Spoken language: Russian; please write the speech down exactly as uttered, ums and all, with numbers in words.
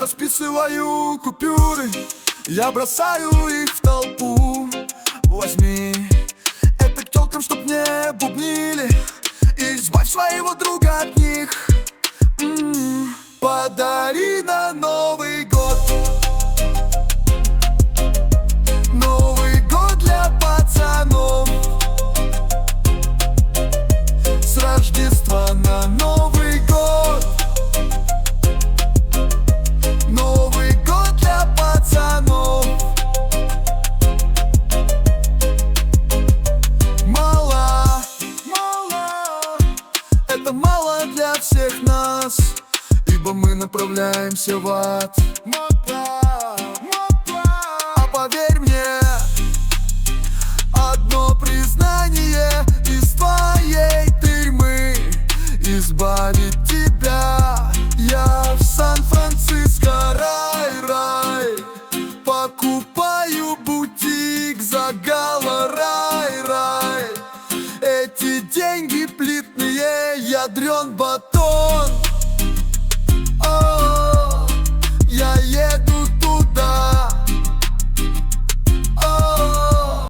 расписываю купюры, я бросаю их в толпу. Возьми это к тёлкам, чтоб не бубнили, и избавь своего друга от них. М-м-м. Подари на Новый год. Новый год для пацанов. С Рождества на Новый год. Новый год для пацанов. Мало, мало, это мало для всех нас, ибо мы направляемся в ад. А поверь мне, одно признание из твоей тюрьмы избавит тебя. Я в Сан-Франциско, рай, рай, покупаю бутик, загар.